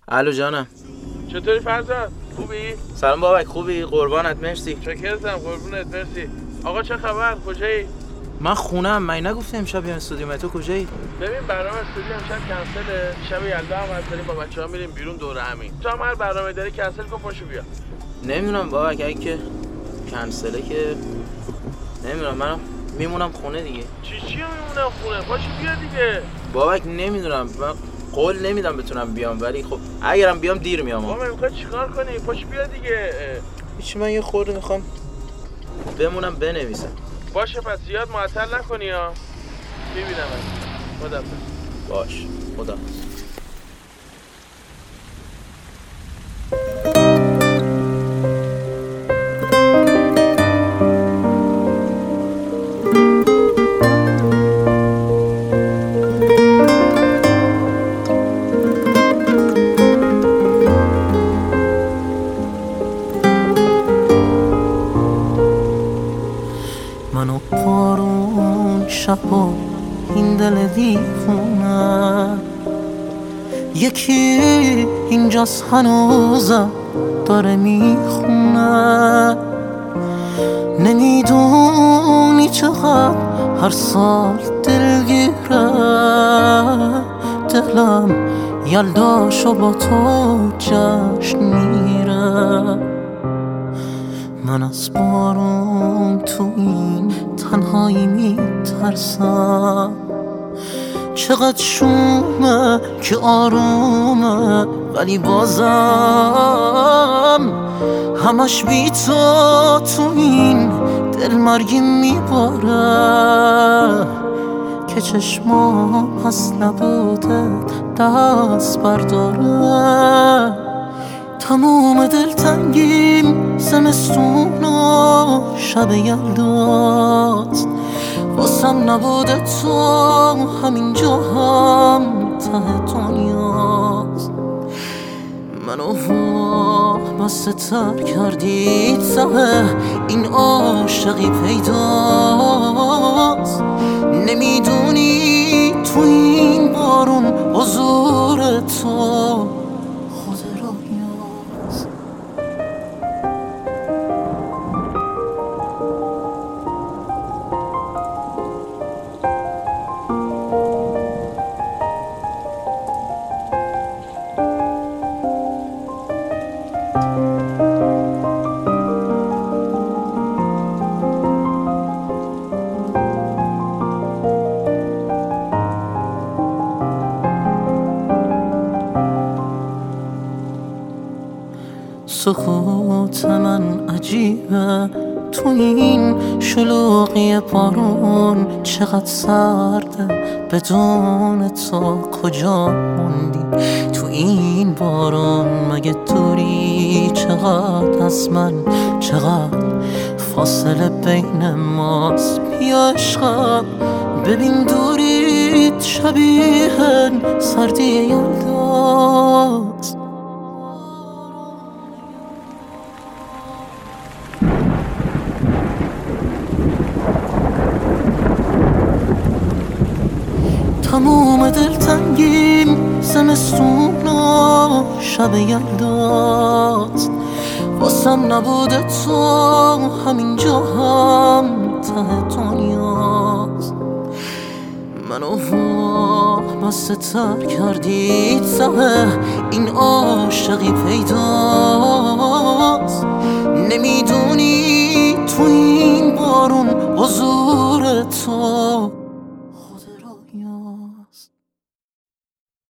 الو جانم. چطوری فرزاد؟ خوبی؟ سلام بابک، خوبی؟ قربانت، مرسی. چکرتم، قربونت، مرسی. آقا چه خبر؟ کجایی؟ من خونم. من نگفتم امشب بیام استودیو؟ تو کجایی؟ ببین برنامه استودیو امشب کنسله. شب یلدا هم داریم با بچه‌ها میریم بیرون دور همین. تو هم هر برنامه داری کنسل کن پاشو بیا. نمیدونم بابک، اگه که کنسله که نمیدونم، من میمونم خونه دیگه. چی میمونم خونه؟ پاشو بیا دیگه. بابک نمیدونم، من قول نمیدم بتونم بیام، ولی خب اگرم بیام دیر میام. بابا میخوای چیکار کنی؟ پاشو بیا دیگه. هیچ، من یه خورده میخوام بمونم بنویسم. باشه پس زیاد معطل نکنی ها. میبینم. خدافظ. باش، خدا. منو بارون شب و این دل دیوونه، یکی اینجاست هنوزم داره میخونه. نمیدونی چقدر هر سال دلگیره دلم، یلداشو با تو جشن میره. من از بارون تو این تنهایی میترسم، چقدر شومه که آرومه ولی بازم همش بی تو این دل مرگی میباره که چشمام از نبوده دست برداره. تموم دلتنگیم زمستون و شب یلداست، واسم نبوده تو همینجا هم ته دنیاست. منو وابسته تر کردی ته این عاشقی پیداست. نمیدونی تو این بارون حضور تو خود رویاست. سکوت من عجیبه تو این شلوغی بارون، چقدر سرده بدون تو کجا موندی تو این بارون. مگه دوری چقدر از من، چقدر فاصله بین ماست. بیا عشقم ببین دوریت شبیه سردی یلداست. تموم دلتنگیم زمستون و شب یلداست، واسم نبوده تو همینجا هم ته دنیاست. منو وابسته تر کردی ته این عاشقی پیداست. نمیدونی